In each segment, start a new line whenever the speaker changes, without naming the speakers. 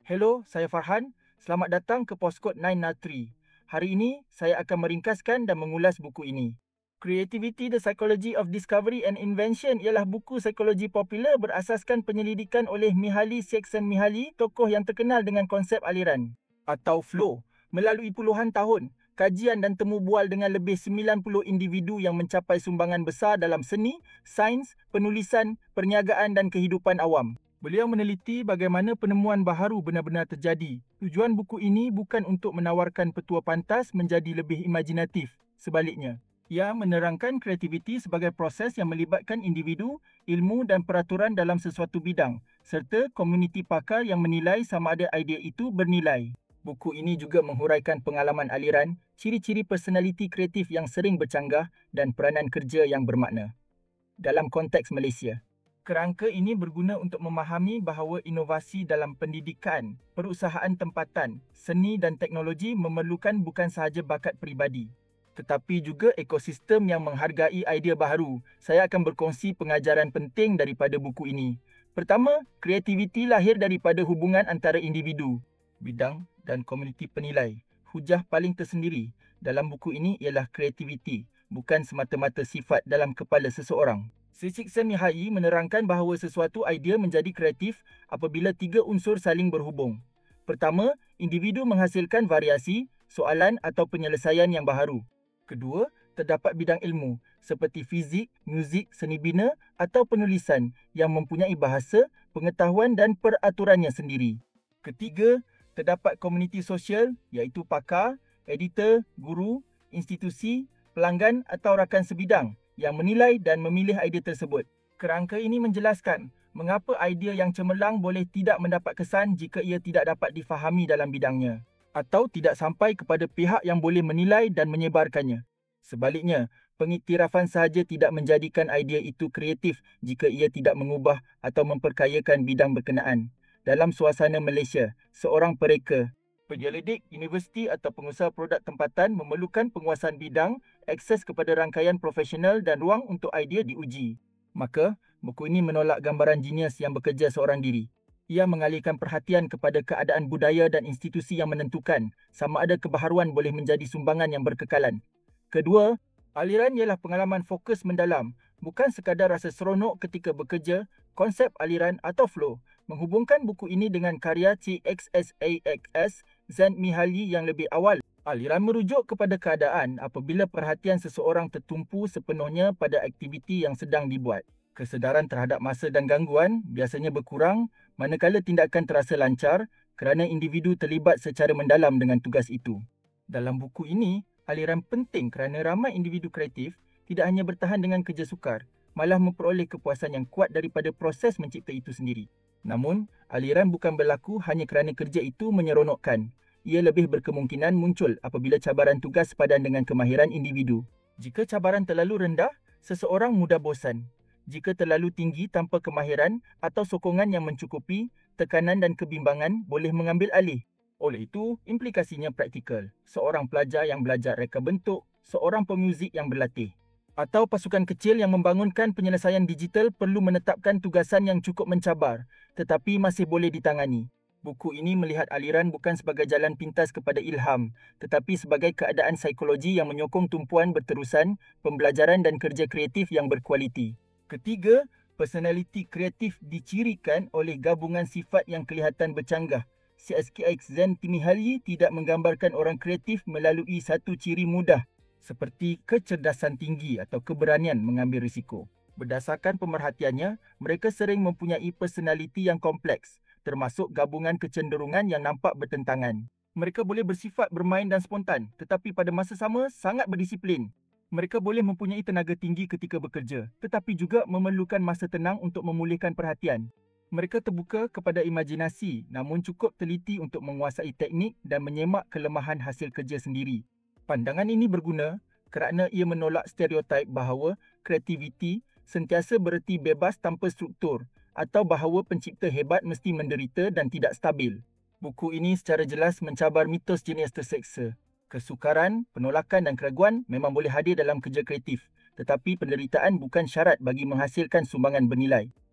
Hello, saya Farhan. Selamat datang ke Postkod 903. Hari ini, saya akan meringkaskan dan mengulas buku ini. Creativity, The Psychology of Discovery and Invention ialah buku psikologi popular berasaskan penyelidikan oleh Mihaly Csikszentmihalyi, tokoh yang terkenal dengan konsep aliran atau flow. Melalui puluhan tahun, kajian dan temu bual dengan lebih 90 individu yang mencapai sumbangan besar dalam seni, sains, penulisan, perniagaan dan kehidupan awam. Beliau meneliti bagaimana penemuan baharu benar-benar terjadi. Tujuan buku ini bukan untuk menawarkan petua pantas menjadi lebih imajinatif. Sebaliknya, ia menerangkan kreativiti sebagai proses yang melibatkan individu, ilmu dan peraturan dalam sesuatu bidang, serta komuniti pakar yang menilai sama ada idea itu bernilai. Buku ini juga menghuraikan pengalaman aliran, ciri-ciri personaliti kreatif yang sering bercanggah dan peranan kerja yang bermakna. Dalam konteks Malaysia, kerangka ini berguna untuk memahami bahawa inovasi dalam pendidikan, perusahaan tempatan, seni dan teknologi memerlukan bukan sahaja bakat peribadi, tetapi juga ekosistem yang menghargai idea baharu. Saya akan berkongsi pengajaran penting daripada buku ini. Pertama, kreativiti lahir daripada hubungan antara individu, bidang dan komuniti penilai. Hujah paling tersendiri dalam buku ini ialah kreativiti, bukan semata-mata sifat dalam kepala seseorang. Csikszentmihalyi menerangkan bahawa sesuatu idea menjadi kreatif apabila tiga unsur saling berhubung. Pertama, individu menghasilkan variasi, soalan atau penyelesaian yang baharu. Kedua, terdapat bidang ilmu seperti fizik, muzik, seni bina atau penulisan yang mempunyai bahasa, pengetahuan dan peraturannya sendiri. Ketiga, terdapat komuniti sosial iaitu pakar, editor, guru, institusi, pelanggan atau rakan sebidang yang menilai dan memilih idea tersebut. Kerangka ini menjelaskan mengapa idea yang cemerlang boleh tidak mendapat kesan jika ia tidak dapat difahami dalam bidangnya atau tidak sampai kepada pihak yang boleh menilai dan menyebarkannya. Sebaliknya, pengiktirafan sahaja tidak menjadikan idea itu kreatif jika ia tidak mengubah atau memperkayakan bidang berkenaan. Dalam suasana Malaysia, seorang pereka, penyelidik, universiti atau pengusaha produk tempatan memerlukan penguasaan bidang, akses kepada rangkaian profesional dan ruang untuk idea diuji. Maka, buku ini menolak gambaran genius yang bekerja seorang diri. Ia mengalihkan perhatian kepada keadaan budaya dan institusi yang menentukan sama ada kebaharuan boleh menjadi sumbangan yang berkekalan. Kedua, aliran ialah pengalaman fokus mendalam, bukan sekadar rasa seronok ketika bekerja. Konsep aliran atau flow menghubungkan buku ini dengan karya Csikszentmihalyi yang lebih awal. Aliran merujuk kepada keadaan apabila perhatian seseorang tertumpu sepenuhnya pada aktiviti yang sedang dibuat. Kesedaran terhadap masa dan gangguan biasanya berkurang manakala tindakan terasa lancar kerana individu terlibat secara mendalam dengan tugas itu. Dalam buku ini, aliran penting kerana ramai individu kreatif tidak hanya bertahan dengan kerja sukar, malah memperoleh kepuasan yang kuat daripada proses mencipta itu sendiri. Namun, aliran bukan berlaku hanya kerana kerja itu menyeronokkan. Ia lebih berkemungkinan muncul apabila cabaran tugas sepadan dengan kemahiran individu. Jika cabaran terlalu rendah, seseorang mudah bosan. Jika terlalu tinggi tanpa kemahiran atau sokongan yang mencukupi, tekanan dan kebimbangan boleh mengambil alih. Oleh itu, implikasinya praktikal. Seorang pelajar yang belajar reka bentuk, seorang pemuzik yang berlatih, atau pasukan kecil yang membangunkan penyelesaian digital perlu menetapkan tugasan yang cukup mencabar tetapi masih boleh ditangani. Buku ini melihat aliran bukan sebagai jalan pintas kepada ilham tetapi sebagai keadaan psikologi yang menyokong tumpuan berterusan, pembelajaran dan kerja kreatif yang berkualiti. Ketiga, personaliti kreatif dicirikan oleh gabungan sifat yang kelihatan bercanggah. Csikszentmihalyi tidak menggambarkan orang kreatif melalui satu ciri mudah seperti kecerdasan tinggi atau keberanian mengambil risiko. Berdasarkan pemerhatiannya, mereka sering mempunyai personaliti yang kompleks, termasuk gabungan kecenderungan yang nampak bertentangan. Mereka boleh bersifat bermain dan spontan, tetapi pada masa sama sangat berdisiplin. Mereka boleh mempunyai tenaga tinggi ketika bekerja, tetapi juga memerlukan masa tenang untuk memulihkan perhatian. Mereka terbuka kepada imajinasi, namun cukup teliti untuk menguasai teknik dan menyemak kelemahan hasil kerja sendiri. Pandangan ini berguna kerana ia menolak stereotip bahawa kreativiti sentiasa bererti bebas tanpa struktur atau bahawa pencipta hebat mesti menderita dan tidak stabil. Buku ini secara jelas mencabar mitos jenius terseksa. Kesukaran, penolakan dan keraguan memang boleh hadir dalam kerja kreatif, tetapi penderitaan bukan syarat bagi menghasilkan sumbangan bernilai.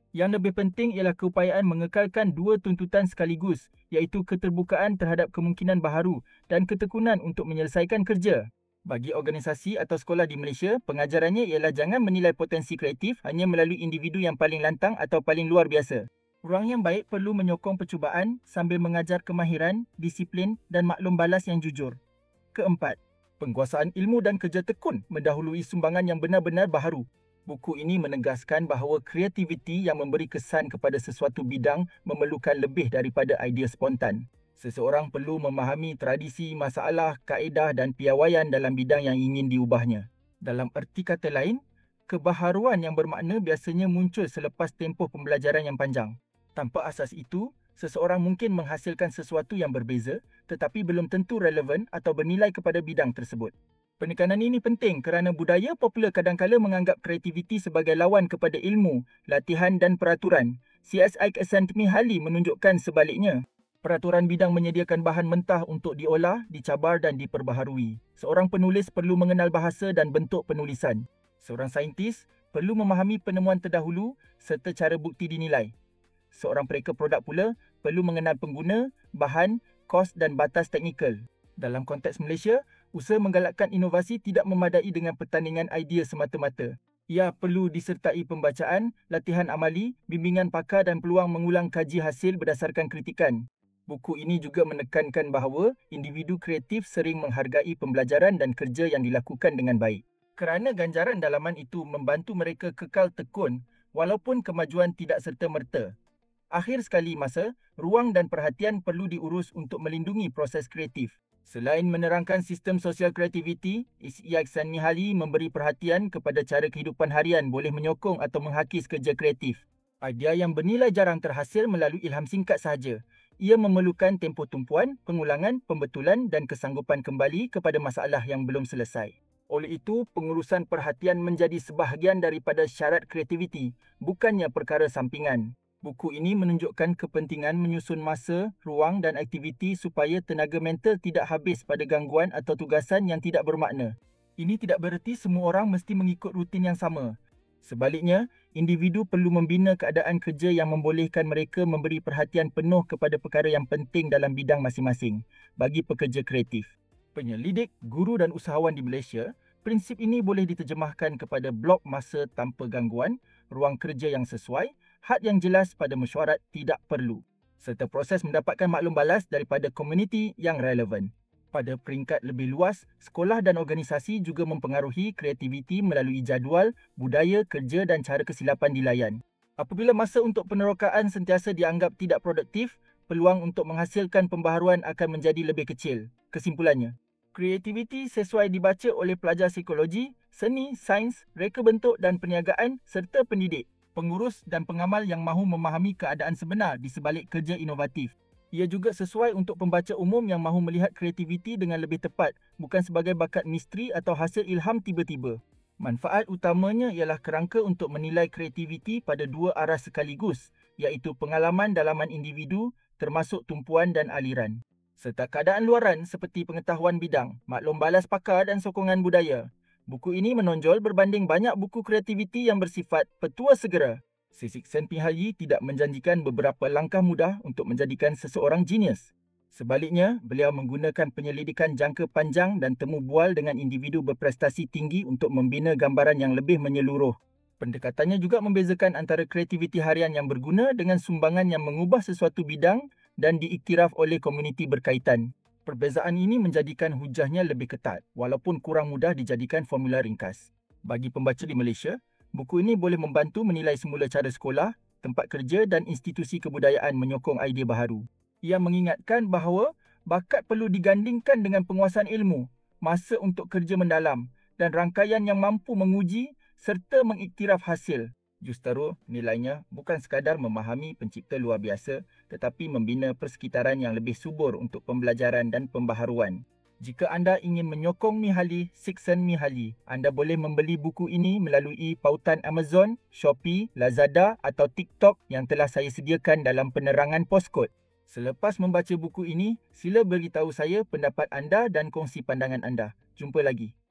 Yang lebih penting ialah keupayaan mengekalkan dua tuntutan sekaligus, iaitu keterbukaan terhadap kemungkinan baharu dan ketekunan untuk menyelesaikan kerja. Bagi organisasi atau sekolah di Malaysia, pengajarannya ialah jangan menilai potensi kreatif hanya melalui individu yang paling lantang atau paling luar biasa. Ruang yang baik perlu menyokong percubaan sambil mengajar kemahiran, disiplin dan maklum balas yang jujur. Keempat, penguasaan ilmu dan kerja tekun mendahului sumbangan yang benar-benar baharu. Buku ini menegaskan bahawa kreativiti yang memberi kesan kepada sesuatu bidang memerlukan lebih daripada idea spontan. Seseorang perlu memahami tradisi, masalah, kaedah dan piawaian dalam bidang yang ingin diubahnya. Dalam erti kata lain, kebaharuan yang bermakna biasanya muncul selepas tempoh pembelajaran yang panjang. Tanpa asas itu, seseorang mungkin menghasilkan sesuatu yang berbeza tetapi belum tentu relevan atau bernilai kepada bidang tersebut. Penekanan ini penting kerana budaya popular kadangkala menganggap kreativiti sebagai lawan kepada ilmu, latihan dan peraturan. CSI Kesan Mihali menunjukkan sebaliknya. Peraturan bidang menyediakan bahan mentah untuk diolah, dicabar dan diperbaharui. Seorang penulis perlu mengenal bahasa dan bentuk penulisan. Seorang saintis perlu memahami penemuan terdahulu serta cara bukti dinilai. Seorang pereka produk pula perlu mengenal pengguna, bahan, kos dan batas teknikal. Dalam konteks Malaysia, usaha menggalakkan inovasi tidak memadai dengan pertandingan idea semata-mata. Ia perlu disertai pembacaan, latihan amali, bimbingan pakar dan peluang mengulang kaji hasil berdasarkan kritikan. Buku ini juga menekankan bahawa individu kreatif sering menghargai pembelajaran dan kerja yang dilakukan dengan baik. Kerana ganjaran dalaman itu membantu mereka kekal tekun walaupun kemajuan tidak serta-merta. Akhir sekali masa, ruang dan perhatian perlu diurus untuk melindungi proses kreatif. Selain menerangkan sistem sosial kreativiti, SEI Kesan Mihali memberi perhatian kepada cara kehidupan harian boleh menyokong atau menghakis kerja kreatif. Idea yang bernilai jarang terhasil melalui ilham singkat sahaja. Ia memerlukan tempoh tumpuan, pengulangan, pembetulan dan kesanggupan kembali kepada masalah yang belum selesai. Oleh itu, pengurusan perhatian menjadi sebahagian daripada syarat kreativiti, bukannya perkara sampingan. Buku ini menunjukkan kepentingan menyusun masa, ruang dan aktiviti supaya tenaga mental tidak habis pada gangguan atau tugasan yang tidak bermakna. Ini tidak bererti semua orang mesti mengikut rutin yang sama. Sebaliknya, individu perlu membina keadaan kerja yang membolehkan mereka memberi perhatian penuh kepada perkara yang penting dalam bidang masing-masing bagi pekerja kreatif. Penyelidik, guru dan usahawan di Malaysia, prinsip ini boleh diterjemahkan kepada blok masa tanpa gangguan, ruang kerja yang sesuai, had yang jelas pada mesyuarat tidak perlu, serta proses mendapatkan maklum balas daripada komuniti yang relevan. Pada peringkat lebih luas, sekolah dan organisasi juga mempengaruhi kreativiti melalui jadual, budaya, kerja dan cara kesilapan dilayan. Apabila masa untuk penerokaan sentiasa dianggap tidak produktif, peluang untuk menghasilkan pembaharuan akan menjadi lebih kecil. Kesimpulannya, kreativiti sesuai dibaca oleh pelajar psikologi, seni, sains, reka bentuk dan perniagaan serta pendidik, pengurus dan pengamal yang mahu memahami keadaan sebenar di sebalik kerja inovatif. Ia juga sesuai untuk pembaca umum yang mahu melihat kreativiti dengan lebih tepat, bukan sebagai bakat misteri atau hasil ilham tiba-tiba. Manfaat utamanya ialah kerangka untuk menilai kreativiti pada dua arah sekaligus, iaitu pengalaman dalaman individu termasuk tumpuan dan aliran, serta keadaan luaran seperti pengetahuan bidang, maklum balas pakar dan sokongan budaya. Buku ini menonjol berbanding banyak buku kreativiti yang bersifat petua segera. Sisik Kesan Mihali tidak menjanjikan beberapa langkah mudah untuk menjadikan seseorang genius. Sebaliknya, beliau menggunakan penyelidikan jangka panjang dan temu bual dengan individu berprestasi tinggi untuk membina gambaran yang lebih menyeluruh. Pendekatannya juga membezakan antara kreativiti harian yang berguna dengan sumbangan yang mengubah sesuatu bidang dan diiktiraf oleh komuniti berkaitan. Perbezaan ini menjadikan hujahnya lebih ketat, walaupun kurang mudah dijadikan formula ringkas. Bagi pembaca di Malaysia, buku ini boleh membantu menilai semula cara sekolah, tempat kerja dan institusi kebudayaan menyokong idea baharu. Ia mengingatkan bahawa bakat perlu digandingkan dengan penguasaan ilmu, masa untuk kerja mendalam dan rangkaian yang mampu menguji serta mengiktiraf hasil. Justru nilainya bukan sekadar memahami pencipta luar biasa tetapi membina persekitaran yang lebih subur untuk pembelajaran dan pembaharuan. Jika anda ingin menyokong Mihali, Kesan Mihali, anda boleh membeli buku ini melalui pautan Amazon, Shopee, Lazada atau TikTok yang telah saya sediakan dalam penerangan poskod. Selepas membaca buku ini, sila beritahu saya pendapat anda dan kongsi pandangan anda. Jumpa lagi.